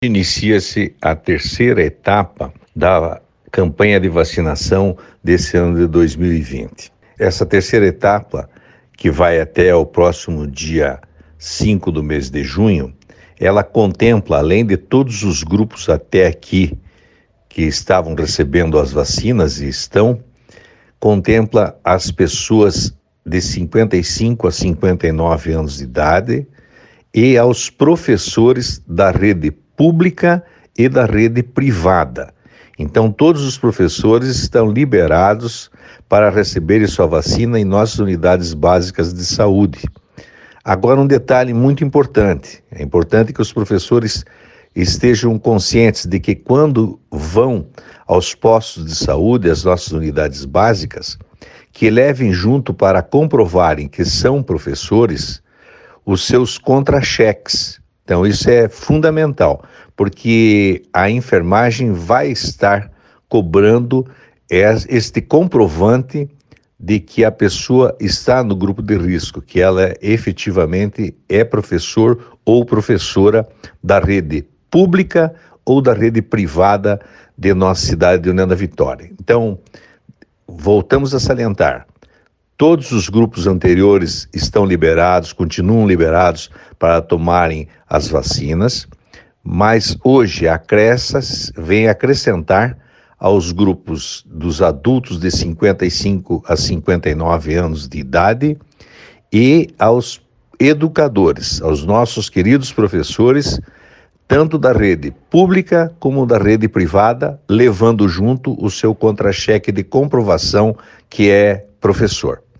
Inicia-se a terceira etapa da campanha de vacinação desse ano de 2020. Essa terceira etapa, que vai até o próximo dia 5 do mês de junho, ela contempla, além de todos os grupos até aqui que estavam recebendo as vacinas e contempla as pessoas de 55 a 59 anos de idade e aos professores da rede pública e da rede privada. Então, todos os professores estão liberados para receberem sua vacina em nossas unidades básicas de saúde. Agora, um detalhe muito importante. É importante que os professores estejam conscientes de que quando vão aos postos de saúde, às nossas unidades básicas, que levem junto para comprovarem que são professores os seus contra-cheques. Então, isso é fundamental, porque a enfermagem vai estar cobrando este comprovante de que a pessoa está no grupo de risco, que ela efetivamente é professor ou professora da rede pública ou da rede privada de nossa cidade de União da Vitória. Então, voltamos a salientar. Todos os grupos anteriores estão liberados, continuam liberados para tomarem as vacinas, mas hoje a CRESAS vem acrescentar aos grupos dos adultos de 55 a 59 anos de idade e aos educadores, aos nossos queridos professores, tanto da rede pública como da rede privada, levando junto o seu contra-cheque de comprovação que é professor.